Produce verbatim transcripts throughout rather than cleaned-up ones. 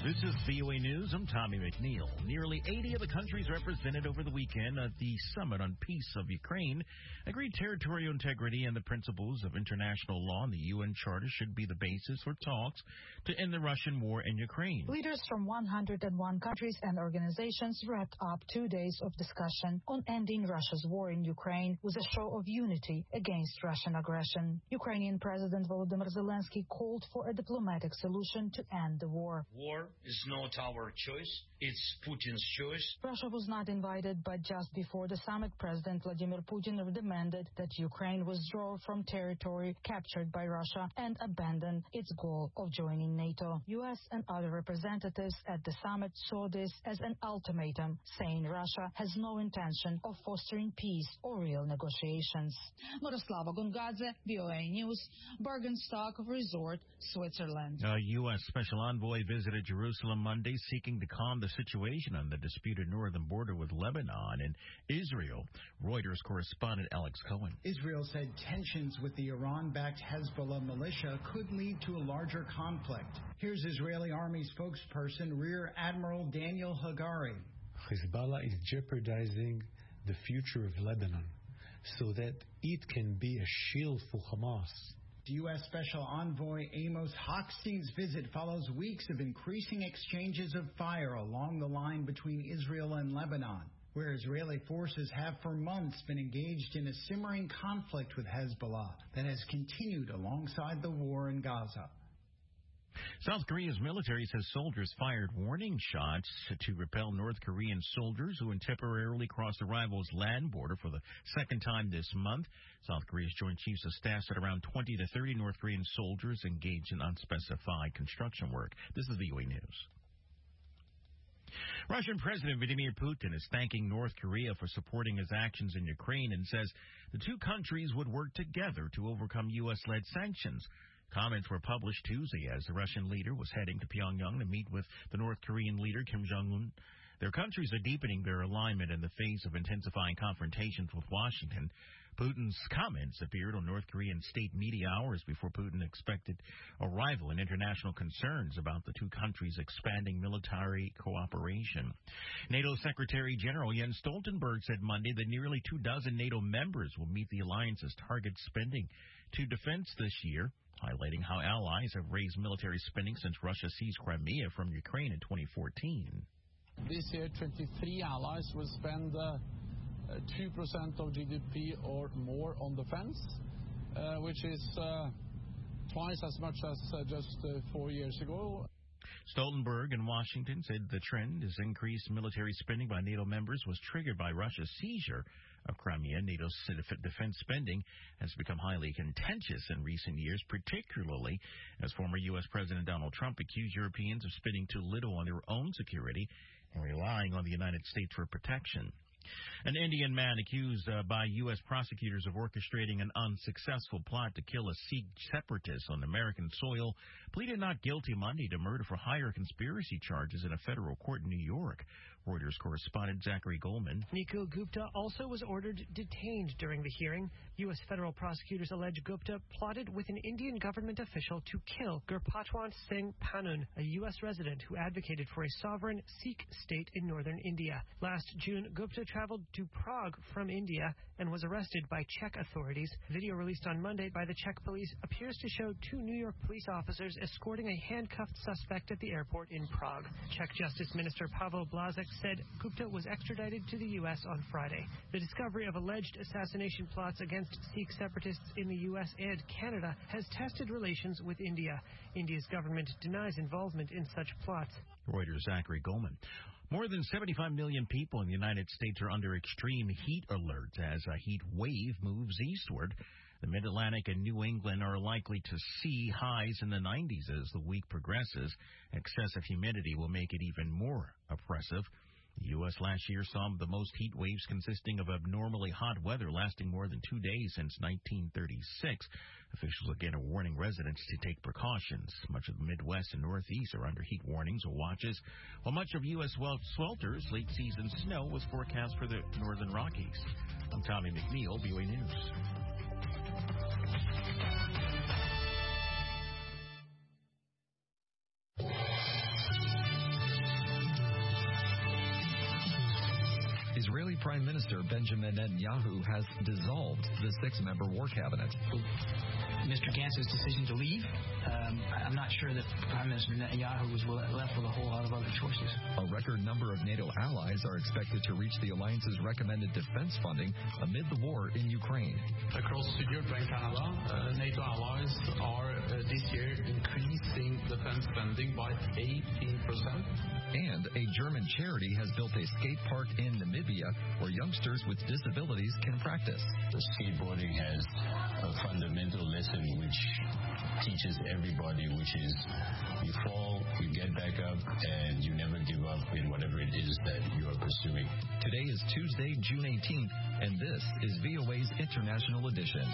This is V O A News. I'm Tommy McNeil. Nearly eighty of the countries represented over the weekend at the Summit on Peace of Ukraine agreed territorial integrity and the principles of international law and the U N Charter should be the basis for talks to end the Russian war in Ukraine. Leaders from one hundred one countries and organizations wrapped up two days of discussion on ending Russia's war in Ukraine with a show of unity against Russian aggression. Ukrainian President Volodymyr Zelensky called for a diplomatic solution to end the war. War is not our choice. It's Putin's choice. Russia was not invited, but just before the summit, President Vladimir Putin demanded that Ukraine withdraw from territory captured by Russia and abandon its goal of joining NATO. U S and other representatives at the summit saw this as an ultimatum, saying Russia has no intention of fostering peace or real negotiations. Miroslava Gongadze, V O A News, Bergenstock Resort, Switzerland. A U S Special Envoy visited Jerusalem Monday seeking to calm the situation on the disputed northern border with Lebanon and Israel. Reuters correspondent Alex Cohen. Israel said tensions with the Iran-backed Hezbollah militia could lead to a larger conflict. Here's Israeli Army spokesperson Rear Admiral Daniel Hagari. Hezbollah is jeopardizing the future of Lebanon so that it can be a shield for Hamas. The U S Special Envoy Amos Hochstein's visit follows weeks of increasing exchanges of fire along the line between Israel and Lebanon, where Israeli forces have for months been engaged in a simmering conflict with Hezbollah that has continued alongside the war in Gaza. South Korea's military says soldiers fired warning shots to repel North Korean soldiers who had temporarily crossed the rival's land border for the second time this month. South Korea's Joint Chiefs of Staff said around twenty to thirty North Korean soldiers engaged in unspecified construction work. This is V O A News. Russian President Vladimir Putin is thanking North Korea for supporting his actions in Ukraine and says the two countries would work together to overcome U S-led sanctions. Comments were published Tuesday as the Russian leader was heading to Pyongyang to meet with the North Korean leader Kim Jong-un. Their countries are deepening their alignment in the face of intensifying confrontations with Washington. Putin's comments appeared on North Korean state media hours before Putin expected arrival in international concerns about the two countries' expanding military cooperation. NATO Secretary General Jens Stoltenberg said Monday that nearly two dozen NATO members will meet the alliance's target spending to defense this year, highlighting how allies have raised military spending since Russia seized Crimea from Ukraine in twenty fourteen. This year, twenty-three allies will spend uh, two percent of G D P or more on defense, uh, which is uh, twice as much as uh, just uh, four years ago. Stoltenberg in Washington said the trend is increased military spending by NATO members was triggered by Russia's seizure of Crimea. NATO's defense spending has become highly contentious in recent years, particularly as former U S President Donald Trump accused Europeans of spending too little on their own security and relying on the United States for protection. An Indian man accused uh, by U S prosecutors of orchestrating an unsuccessful plot to kill a Sikh separatist on American soil pleaded not guilty Monday to murder for hire conspiracy charges in a federal court in New York. Reuters correspondent Zachary Goldman. Nikhil Gupta also was ordered detained during the hearing. U S federal prosecutors allege Gupta plotted with an Indian government official to kill Gurpatwant Singh Panun, a U S resident who advocated for a sovereign Sikh state in northern India. Last June, Gupta traveled to Prague from India and was arrested by Czech authorities. Video released on Monday by the Czech police appears to show two New York police officers escorting a handcuffed suspect at the airport in Prague. Czech Justice Minister Pavel Blazek said Gupta was extradited to the U S on Friday. The discovery of alleged assassination plots against Sikh separatists in the U S and Canada has tested relations with India. India's government denies involvement in such plots. Reuters' Zachary Goldman. More than seventy-five million people in the United States are under extreme heat alerts as a heat wave moves eastward. The Mid-Atlantic and New England are likely to see highs in the nineties as the week progresses. Excessive humidity will make it even more oppressive. The U S last year saw the most heat waves consisting of abnormally hot weather lasting more than two days since nineteen thirty-six. Officials again are warning residents to take precautions. Much of the Midwest and Northeast are under heat warnings or watches, while much of U S swelters late season snow was forecast for the northern Rockies. I'm Tommy McNeil, V O A News. Israeli Prime Minister Benjamin Netanyahu has dissolved the six-member war cabinet. Mister Gantz's decision to leave, um, I'm not sure that Prime Minister Netanyahu was left with a whole lot of other choices. A record number of NATO allies are expected to reach the alliance's recommended defense funding amid the war in Ukraine. Across Europe and Canada, uh, NATO allies are uh, this year increasing defense spending by eighteen percent. And a German charity has built a skate park in Namibia where youngsters with disabilities can practice. Skateboarding has a fundamental lesson which teaches everybody, which is you fall, you get back up, and you never give up in whatever it is that you are pursuing. Today is Tuesday, June eighteenth, and this is V O A's International Edition.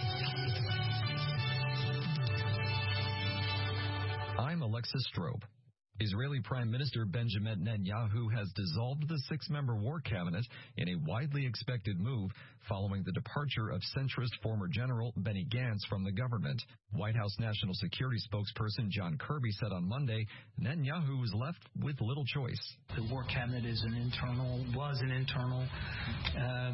I'm Alexis Strobe. Israeli Prime Minister Benjamin Netanyahu has dissolved the six-member war cabinet in a widely expected move following the departure of centrist former General Benny Gantz from the government. White House National Security spokesperson John Kirby said on Monday Netanyahu was left with little choice. The war cabinet is an internal, was an internal uh,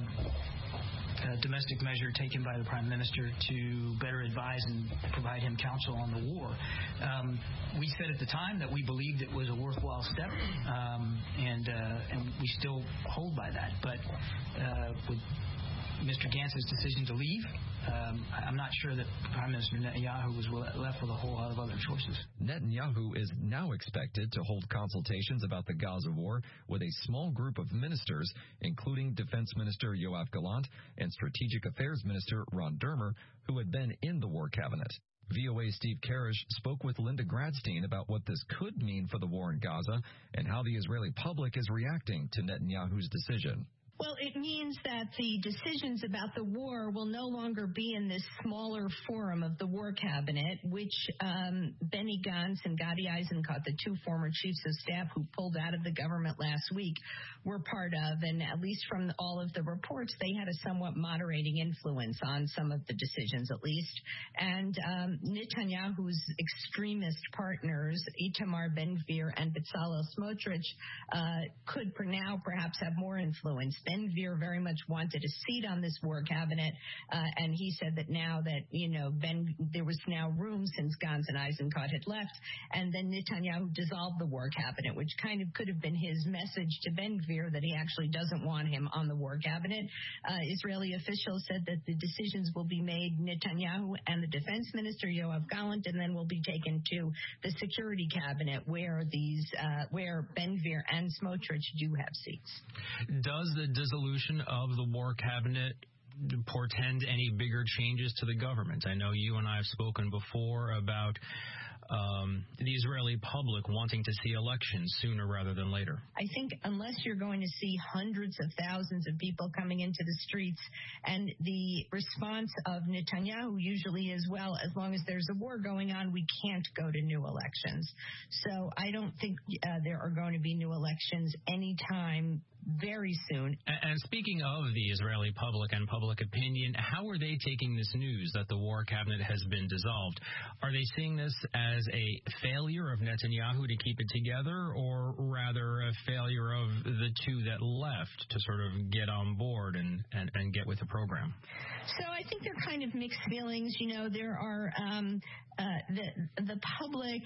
Uh, domestic measure taken by the Prime Minister to better advise and provide him counsel on the war. Um, we said at the time that we believed it was a worthwhile step, um, and uh, and we still hold by that. But uh, with Mister Gantz's decision to leave, um, I'm not sure that Prime Minister Netanyahu was left with a whole lot of other choices. Netanyahu is now expected to hold consultations about the Gaza war with a small group of ministers, including Defense Minister Yoav Gallant and Strategic Affairs Minister Ron Dermer, who had been in the war cabinet. V O A's Steve Karish spoke with Linda Gradstein about what this could mean for the war in Gaza and how the Israeli public is reacting to Netanyahu's decision. Well, it means that the decisions about the war will no longer be in this smaller forum of the war cabinet, which um, Benny Gantz and Gadi Eisenkot, the two former chiefs of staff who pulled out of the government last week, were part of. And at least from all of the reports, they had a somewhat moderating influence on some of the decisions, at least. And um, Netanyahu's extremist partners, Itamar Ben-Gvir and Bezalel Smotrich, uh, could for now perhaps have more influence. Ben-Gvir very much wanted a seat on this war cabinet, uh, and he said that now that, you know, Ben, there was now room since Gantz and Eisenkot had left, and then Netanyahu dissolved the war cabinet, which kind of could have been his message to Ben-Gvir that he actually doesn't want him on the war cabinet. Uh, Israeli officials said that the decisions will be made Netanyahu and the defense minister, Yoav Gallant, and then will be taken to the security cabinet where these, uh, where Ben-Gvir and Smotrich do have seats. Does the dissolution of the war cabinet portend any bigger changes to the government? I know you and I have spoken before about um, the Israeli public wanting to see elections sooner rather than later. I think unless you're going to see hundreds of thousands of people coming into the streets, and the response of Netanyahu usually is, well, as long as there's a war going on, we can't go to new elections. So I don't think uh, there are going to be new elections anytime very soon. And speaking of the Israeli public and public opinion, how are they taking this news that the war cabinet has been dissolved? Are they seeing this as a failure of Netanyahu to keep it together, or rather a failure of the two that left to sort of get on board and, and, and get with the program? So I think they're kind of mixed feelings. You know, there are um, uh, the the public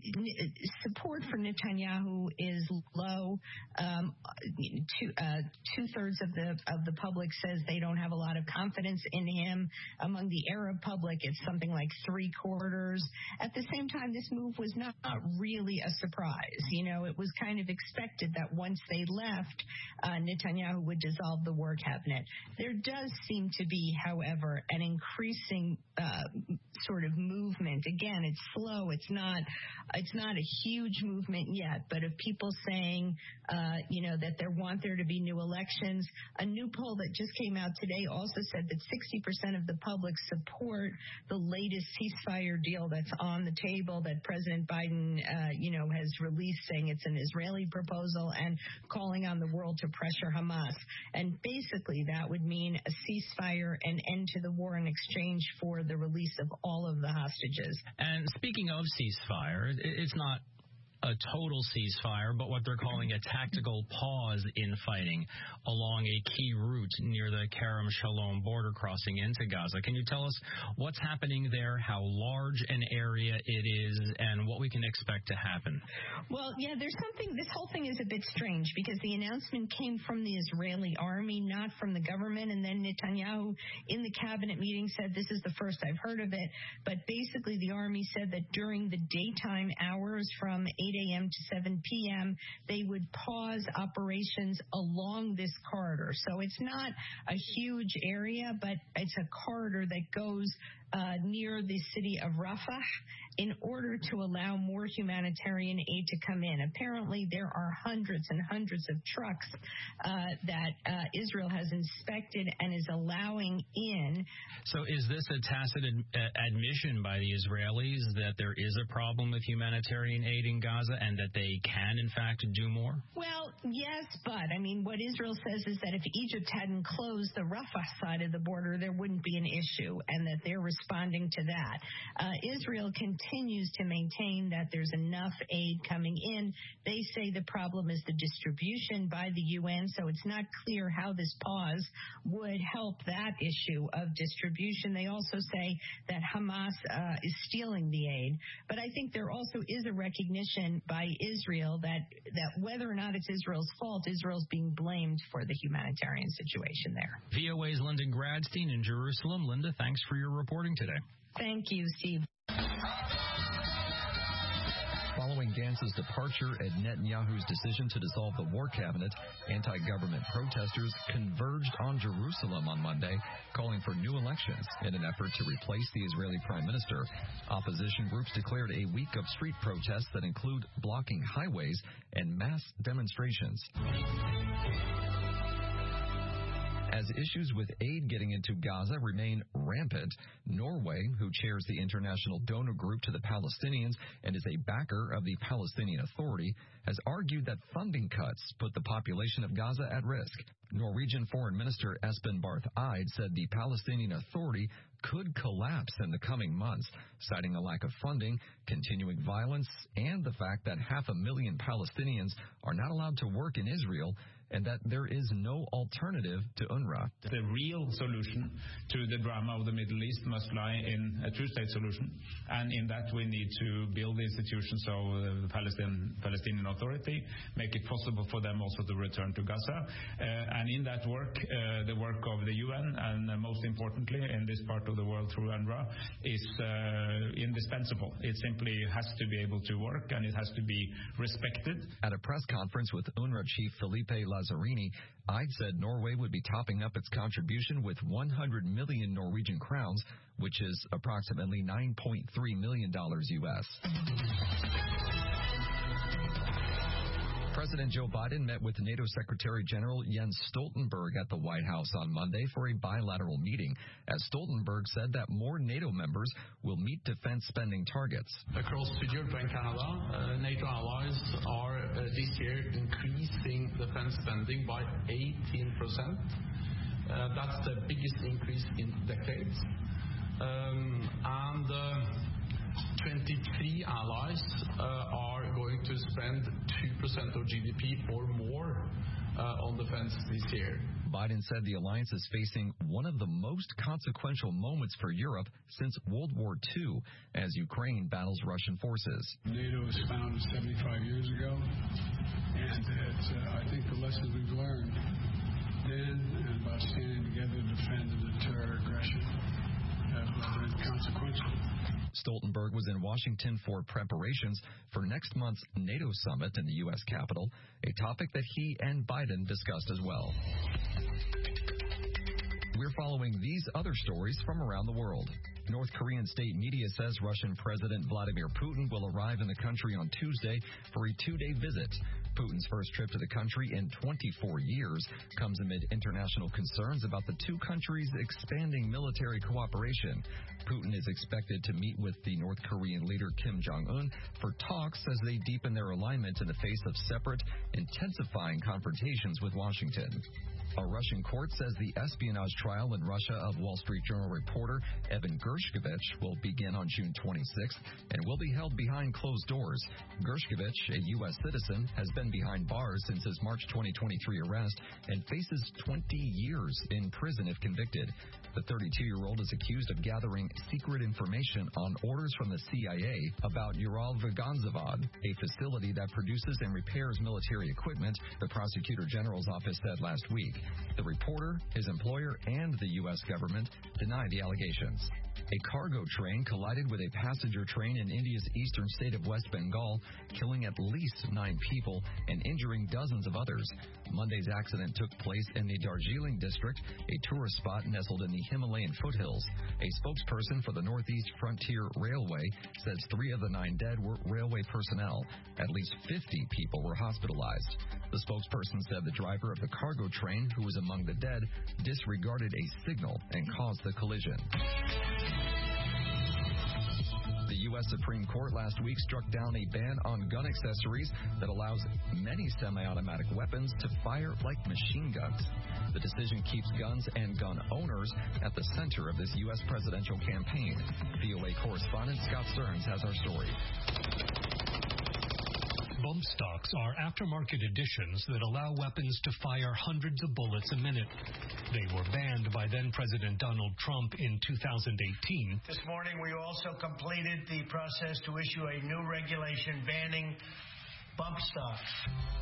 support for Netanyahu is low. Um, two uh, two thirds of the of the public says they don't have a lot of confidence in him. Among the Arab public, it's something like three quarters. At the same time, this move was not really a surprise. You know, it was kind of expected that once they left, uh, Netanyahu would dissolve the war cabinet. There does seem to be, however, an increasing uh, sort of movement. Again, it's slow. It's not. It's not a huge movement yet, but of people saying, uh, you know, that they want there to be new elections. A new poll that just came out today also said that sixty percent of the public support the latest ceasefire deal that's on the table that President Biden, uh, you know, has released, saying it's an Israeli proposal and calling on the world to pressure Hamas. And basically, that would mean a ceasefire and end to the war in exchange for the release of all of the hostages. And speaking of ceasefire, it's not a total ceasefire, but what they're calling a tactical pause in fighting along a key route near the Kerem Shalom border crossing into Gaza. Can you tell us what's happening there, how large an area it is, and what we can expect to happen? Well, yeah, there's something, this whole thing is a bit strange because the announcement came from the Israeli army, not from the government, and then Netanyahu in the cabinet meeting said, this is the first I've heard of it, but basically the army said that during the daytime hours from eight a.m. to seven p.m., they would pause operations along this corridor. So it's not a huge area, but it's a corridor that goes Uh, near the city of Rafah in order to allow more humanitarian aid to come in. Apparently, there are hundreds and hundreds of trucks uh, that uh, Israel has inspected and is allowing in. So is this a tacit ad- admission by the Israelis that there is a problem with humanitarian aid in Gaza and that they can, in fact, do more? Well, yes, but, I mean, what Israel says is that if Egypt hadn't closed the Rafah side of the border, there wouldn't be an issue, and that they're responding to that. Uh, Israel continues to maintain that there's enough aid coming in. They say the problem is the distribution by the U N, so it's not clear how this pause would help that issue of distribution. They also say that Hamas uh, is stealing the aid. But I think there also is a recognition by Israel that, that whether or not it's Israel's fault, Israel's being blamed for the humanitarian situation there. V O A's Linda Gradstein in Jerusalem. Linda, thanks for your reporting today. Thank you, Steve. Following Gantz's departure and Netanyahu's decision to dissolve the war cabinet, anti-government protesters converged on Jerusalem on Monday, calling for new elections in an effort to replace the Israeli prime minister. Opposition groups declared a week of street protests that include blocking highways and mass demonstrations. As issues with aid getting into Gaza remain rampant, Norway, who chairs the international donor group to the Palestinians and is a backer of the Palestinian Authority, has argued that funding cuts put the population of Gaza at risk. Norwegian Foreign Minister Espen Barth Eide said the Palestinian Authority could collapse in the coming months, citing a lack of funding, continuing violence, and the fact that half a million Palestinians are not allowed to work in Israel, and that there is no alternative to UNRWA. The real solution to the drama of the Middle East must lie in a two-state solution, and in that we need to build the institutions of the Palestinian, Palestinian Authority, make it possible for them also to return to Gaza, uh, and in that work, uh, the work of the U N, and uh, most importantly in this part of the world through UNRWA, is uh, indispensable. It simply has to be able to work, and it has to be respected. At a press conference with UNRWA chief Felipe Lazzarini, Eide said Norway would be topping up its contribution with one hundred million Norwegian crowns, which is approximately nine point three million dollars U S. President Joe Biden met with NATO Secretary General Jens Stoltenberg at the White House on Monday for a bilateral meeting, as Stoltenberg said that more NATO members will meet defense spending targets. Across Europe and Canada, uh, NATO allies are uh, this year increasing defense spending by eighteen percent. Uh, that's the biggest increase in decades. Um, and uh, twenty-three allies uh, are going to spend two percent of G D P or more uh, on defense this year. Biden said the alliance is facing one of the most consequential moments for Europe since World War Two, as Ukraine battles Russian forces. NATO was founded seventy-five years ago, and it's, uh, I think the lessons we've learned then and about standing together to defend and deter aggression have been consequential. Stoltenberg was in Washington for preparations for next month's NATO summit in the U S Capitol, a topic that he and Biden discussed as well. We're following these other stories from around the world. North Korean state media says Russian President Vladimir Putin will arrive in the country on Tuesday for a two-day visit. Putin's first trip to the country in twenty-four years comes amid international concerns about the two countries' expanding military cooperation. Putin is expected to meet with the North Korean leader Kim Jong-un for talks as they deepen their alignment in the face of separate, intensifying confrontations with Washington. A Russian court says the espionage trial in Russia of Wall Street Journal reporter Evan Gershkovich will begin on June twenty-sixth and will be held behind closed doors. Gershkovich, a U S citizen, has been behind bars since his March twenty twenty-three arrest and faces twenty years in prison if convicted. The thirty-two-year-old is accused of gathering secret information on orders from the C I A about Uralvagonzavod, a facility that produces and repairs military equipment, the Prosecutor General's office said last week. The reporter, his employer, and the U S government deny the allegations. A cargo train collided with a passenger train in India's eastern state of West Bengal, killing at least nine people and injuring dozens of others. Monday's accident took place in the Darjeeling district, a tourist spot nestled in the Himalayan foothills. A spokesperson for the Northeast Frontier Railway says three of the nine dead were railway personnel. At least fifty people were hospitalized. The spokesperson said the driver of the cargo train, who was among the dead, disregarded a signal and caused the collision. The U S Supreme Court last week struck down a ban on gun accessories that allows many semi-automatic weapons to fire like machine guns. The decision keeps guns and gun owners at the center of this U S presidential campaign. V O A correspondent Scott Stearns has our story. Bump stocks are aftermarket additions that allow weapons to fire hundreds of bullets a minute. They were banned by then-President Donald Trump in two thousand eighteen. This morning, we also completed the process to issue a new regulation banning bump stocks.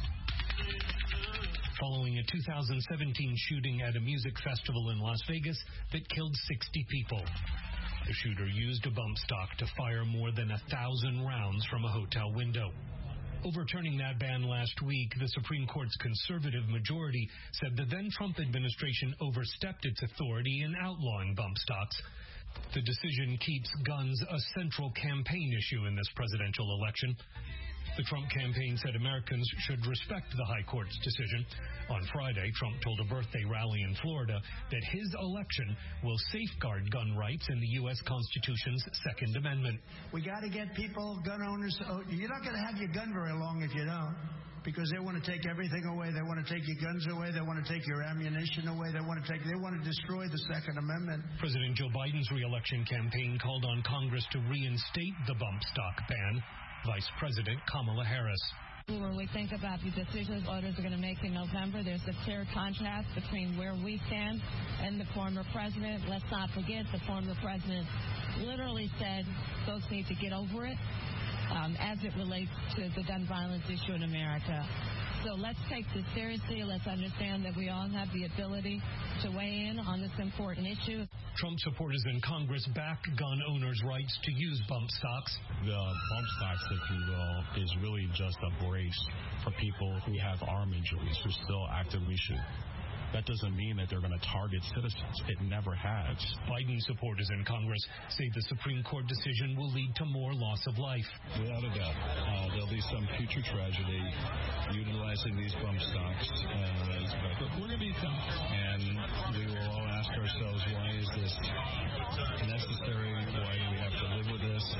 Following a two thousand seventeen shooting at a music festival in Las Vegas that killed sixty people. The shooter used a bump stock to fire more than a thousand rounds from a hotel window. Overturning that ban last week, the Supreme Court's conservative majority said the then-Trump administration overstepped its authority in outlawing bump stocks. The decision keeps guns a central campaign issue in this presidential election. The Trump campaign said Americans should respect the high court's decision. On Friday, Trump told a birthday rally in Florida that his election will safeguard gun rights in the U S Constitution's Second Amendment. We got to get people, gun owners, you're not going to have your gun very long if you don't, because they want to take everything away. They want to take your guns away. They want to take your ammunition away. They want to take, they want to destroy the Second Amendment. President Joe Biden's re-election campaign called on Congress to reinstate the bump stock ban. Vice President Kamala Harris. When we think about the decisions voters are going to make in November, there's a clear contrast between where we stand and the former president. Let's not forget the former president literally said folks need to get over it um, as it relates to the gun violence issue in America. So let's take this seriously. Let's understand that we all have the ability to weigh in on this important issue. Trump supporters in Congress backed gun owners' rights to use bump stocks. The bump stocks, if you will, is really just a brace for people who have arm injuries, who still actively shoot. That doesn't mean that they're going to target citizens. It never has. Biden supporters in Congress say the Supreme Court decision will lead to more loss of life. Without a doubt. Uh, there'll be some future tragedy utilizing these bump stocks. Uh, but we're going to be tough. And we will all ask ourselves, why is this necessary? Why do we have to live with this?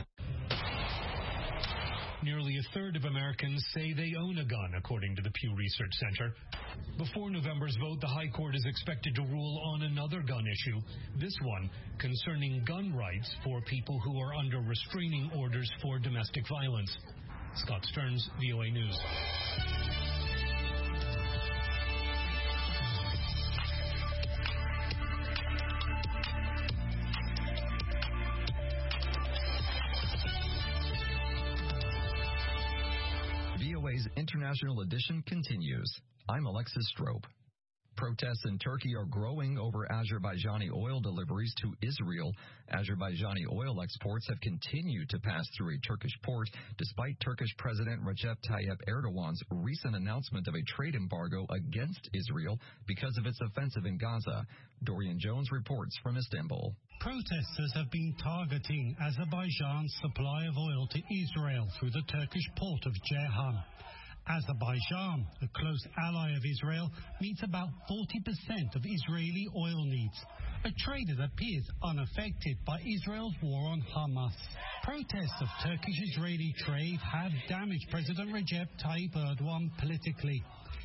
Nearly a third of Americans say they own a gun, according to the Pew Research Center. Before November's vote, the High Court is expected to rule on another gun issue, this one concerning gun rights for people who are under restraining orders for domestic violence. Scott Stearns, V O A News. International edition continues. I'm Alexis Strope. Protests in Turkey are growing over Azerbaijani oil deliveries to Israel. Azerbaijani oil exports have continued to pass through a Turkish port despite Turkish President Recep Tayyip Erdogan's recent announcement of a trade embargo against Israel because of its offensive in Gaza. Dorian Jones reports from Istanbul. Protesters have been targeting Azerbaijan's supply of oil to Israel through the Turkish port of Ceyhan. Azerbaijan, a close ally of Israel, meets about forty percent of Israeli oil needs, a trade that appears unaffected by Israel's war on Hamas. Protests of Turkish-Israeli trade have damaged President Recep Tayyip Erdogan politically.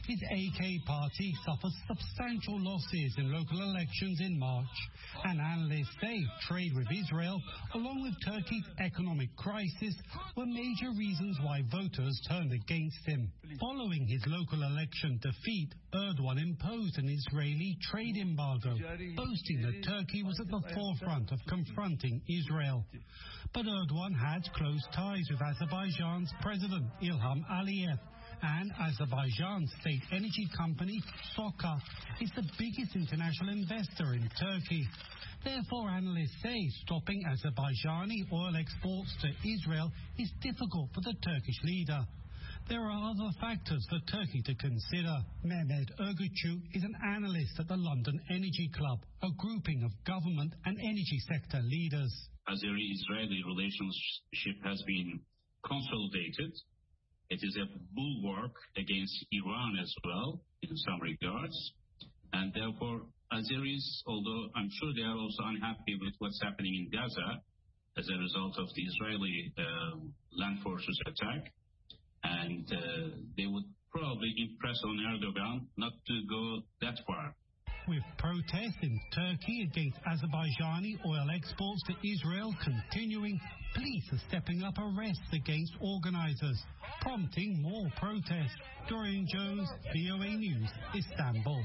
His A K party suffered substantial losses in local elections in March, and analysts say trade with Israel, along with Turkey's economic crisis, were major reasons why voters turned against him. Following his local election defeat, Erdogan imposed an Israeli trade embargo, boasting that Turkey was at the forefront of confronting Israel. But Erdogan had close ties with Azerbaijan's President Ilham Aliyev, and Azerbaijan's state energy company, SOCAR, is the biggest international investor in Turkey. Therefore, analysts say stopping Azerbaijani oil exports to Israel is difficult for the Turkish leader. There are other factors for Turkey to consider. Mehmet Erguçu is an analyst at the London Energy Club, a grouping of government and energy sector leaders. Azeri-Israeli relationship has been consolidated. It is a bulwark against Iran as well, in some regards. And therefore, Azeris, although I'm sure they are also unhappy with what's happening in Gaza as a result of the Israeli uh, land forces attack, and uh, they would probably impress on Erdogan not to go that far. With protests in Turkey against Azerbaijani oil exports to Israel continuing, police are stepping up arrests against organizers, prompting more protests. Dorian Jones, V O A News, Istanbul.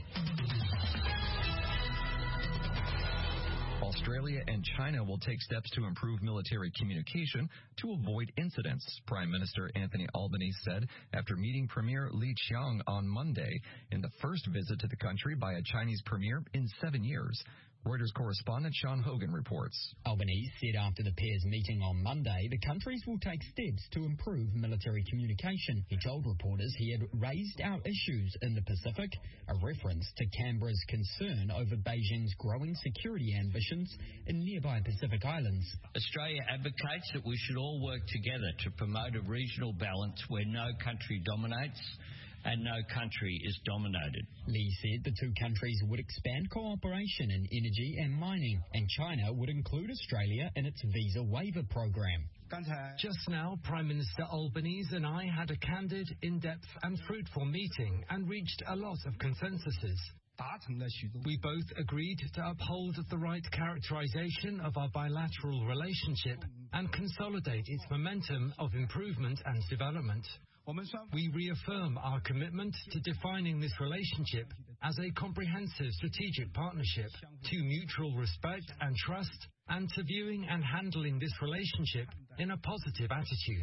Australia and China will take steps to improve military communication to avoid incidents, Prime Minister Anthony Albanese said after meeting Premier Li Qiang on Monday in the first visit to the country by a Chinese premier in seven years. Reuters correspondent Sean Hogan reports. Albanese said after the pairs' meeting on Monday, the countries will take steps to improve military communication. He told reporters he had raised our issues in the Pacific, a reference to Canberra's concern over Beijing's growing security ambitions in nearby Pacific Islands. Australia advocates that we should all work together to promote a regional balance where no country dominates and no country is dominated. Lee said the two countries would expand cooperation in energy and mining, and China would include Australia in its visa waiver program. Just now, Prime Minister Albanese and I had a candid, in-depth and fruitful meeting and reached a lot of consensuses. We both agreed to uphold the right characterization of our bilateral relationship and consolidate its momentum of improvement and development. We reaffirm our commitment to defining this relationship as a comprehensive strategic partnership, to mutual respect and trust, and to viewing and handling this relationship in a positive attitude.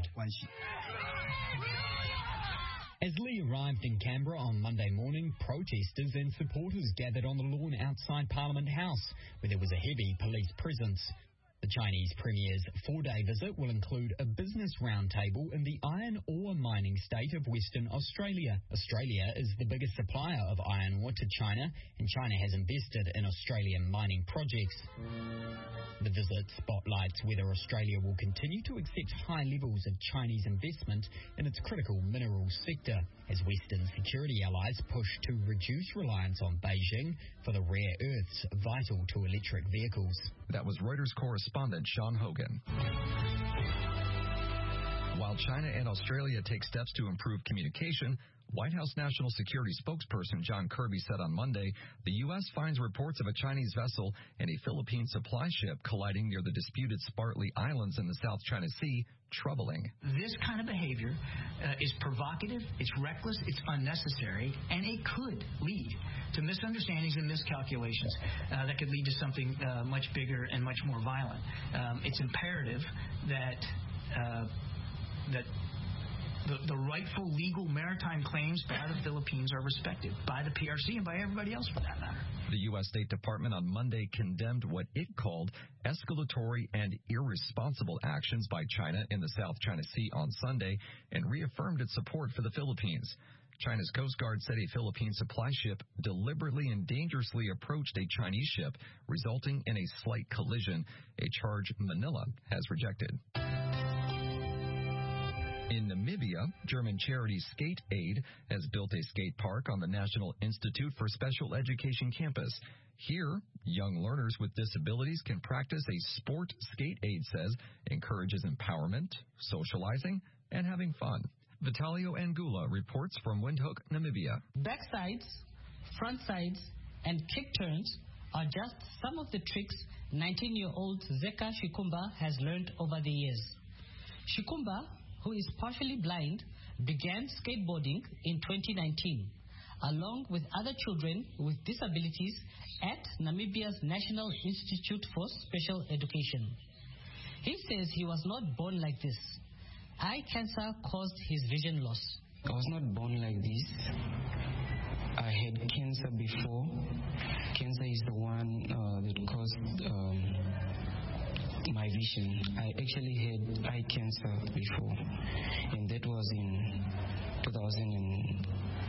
As Lee arrived in Canberra on Monday morning, protesters and supporters gathered on the lawn outside Parliament House, where there was a heavy police presence. The Chinese Premier's four-day visit will include a business roundtable in the iron ore mining state of Western Australia. Australia is the biggest supplier of iron ore to China, and China has invested in Australian mining projects. The visit spotlights whether Australia will continue to accept high levels of Chinese investment in its critical minerals sector, as Western security allies push to reduce reliance on Beijing for the rare earths vital to electric vehicles. That was Reuters correspondent Sean Hogan. While China and Australia take steps to improve communication, White House National Security spokesperson John Kirby said on Monday the U S finds reports of a Chinese vessel and a Philippine supply ship colliding near the disputed Spratly Islands in the South China Sea troubling. This kind of behavior uh, is provocative, it's reckless, it's unnecessary, and it could lead to misunderstandings and miscalculations uh, that could lead to something uh, much bigger and much more violent. Um, it's imperative that uh, that The, the rightful legal maritime claims by the Philippines are respected by the P R C and by everybody else for that matter. The U S State Department on Monday condemned what it called escalatory and irresponsible actions by China in the South China Sea on Sunday and reaffirmed its support for the Philippines. China's Coast Guard said a Philippine supply ship deliberately and dangerously approached a Chinese ship, resulting in a slight collision, a charge Manila has rejected. In Namibia, German charity Skate Aid has built a skate park on the National Institute for Special Education campus. Here, young learners with disabilities can practice a sport Skate Aid says encourages empowerment, socializing, and having fun. Vitalio Angula reports from Windhoek, Namibia. Backsides, front sides, and kick turns are just some of the tricks nineteen-year-old Zeka Shikumba has learned over the years. Shikumba, who is partially blind, began skateboarding in twenty nineteen, along with other children with disabilities at Namibia's National Institute for Special Education. He says he was not born like this. Eye cancer caused his vision loss. I was not born like this. I had cancer before. Cancer is the one uh, that caused um, my vision. I actually had eye cancer before, and that was in two thousand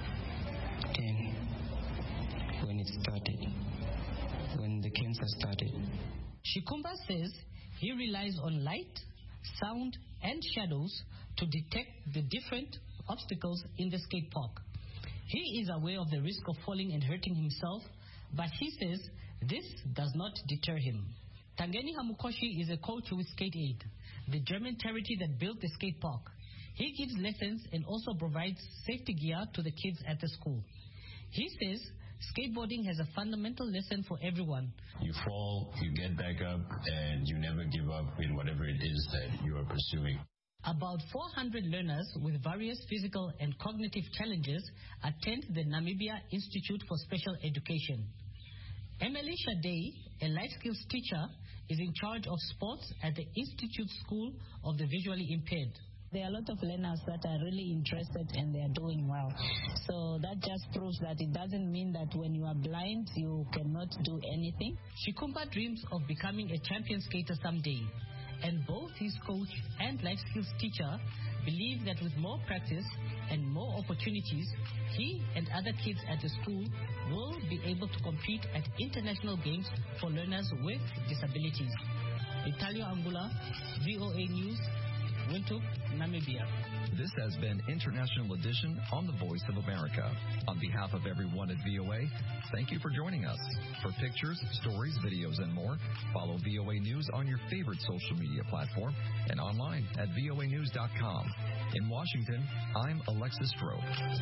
ten when it started, when the cancer started. Shikumba says he relies on light, sound, and shadows to detect the different obstacles in the skate park. He is aware of the risk of falling and hurting himself, but he says this does not deter him. Tangeni Hamukoshi is a coach with Skate Aid, the German charity that built the skate park. He gives lessons and also provides safety gear to the kids at the school. He says skateboarding has a fundamental lesson for everyone. You fall, you get back up, and you never give up in whatever it is that you are pursuing. About four hundred learners with various physical and cognitive challenges attend the Namibia Institute for Special Education. Emily Shadei, a life skills teacher, is in charge of sports at the Institute School of the Visually Impaired. There are a lot of learners that are really interested and they are doing well. So that just proves that it doesn't mean that when you are blind, you cannot do anything. Shikumba dreams of becoming a champion skater someday. And both his coach and life skills teacher believe that with more practice and more opportunities, he and other kids at the school will be able to compete at international games for learners with disabilities. Vitalio Angula, V O A News, Windhoek, Namibia. This has been International Edition on the Voice of America. On behalf of everyone at V O A, thank you for joining us. For pictures, stories, videos, and more, follow V O A News on your favorite social media platform and online at V O A news dot com. In Washington, I'm Alexis Stroh.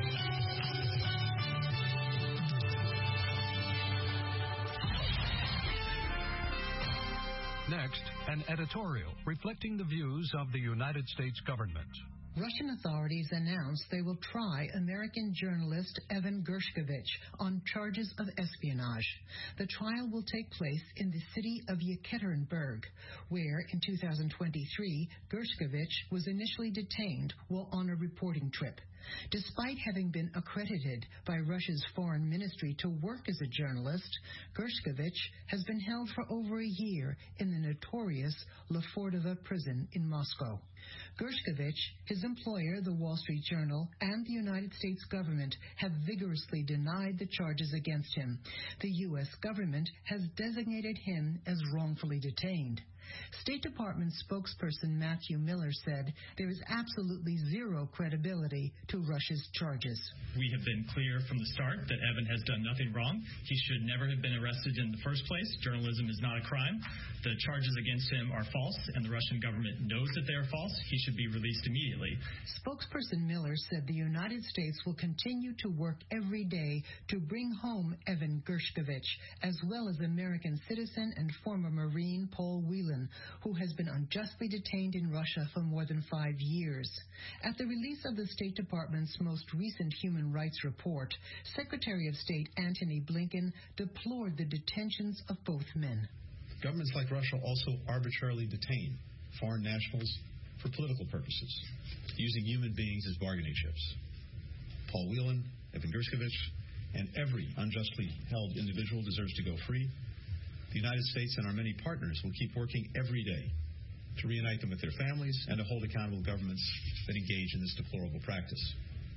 Next, an editorial reflecting the views of the United States government. Russian authorities announced they will try American journalist Evan Gershkovich on charges of espionage. The trial will take place in the city of Yekaterinburg, where in two thousand twenty-three, Gershkovich was initially detained while on a reporting trip. Despite having been accredited by Russia's foreign ministry to work as a journalist, Gershkovich has been held for over a year in the notorious Lefortovo prison in Moscow. Gershkovich, his employer, the Wall Street Journal, and the United States government have vigorously denied the charges against him. The U S government has designated him as wrongfully detained. State Department spokesperson Matthew Miller said there is absolutely zero credibility to Russia's charges. We have been clear from the start that Evan has done nothing wrong. He should never have been arrested in the first place. Journalism is not a crime. The charges against him are false, and the Russian government knows that they are false. He should be released immediately. Spokesperson Miller said the United States will continue to work every day to bring home Evan Gershkovich, as well as American citizen and former Marine Paul Whelan, who has been unjustly detained in Russia for more than five years. At the release of the State Department's most recent human rights report, Secretary of State Antony Blinken deplored the detentions of both men. Governments like Russia also arbitrarily detain foreign nationals for political purposes, using human beings as bargaining chips. Paul Whelan, Evan Gershkovich, and every unjustly held individual deserves to go free. The United States and our many partners will keep working every day to reunite them with their families and to hold accountable governments that engage in this deplorable practice.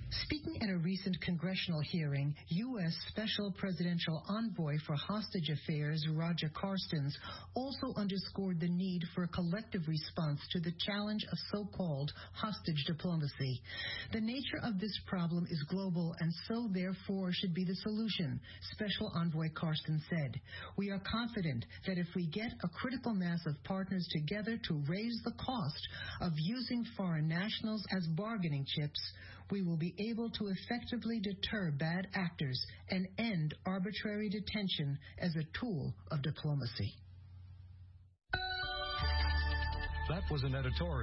Speaking at a recent congressional hearing, U S Special Presidential Envoy for Hostage Affairs Roger Carstens also underscored the need for a collective response to the challenge of so-called hostage diplomacy. The nature of this problem is global and so therefore should be the solution, Special Envoy Carstens said. We are confident that if we get a critical mass of partners together to raise the cost of using foreign nationals as bargaining chips, we will be able to effectively deter bad actors and end arbitrary detention as a tool of diplomacy. That was an editorial.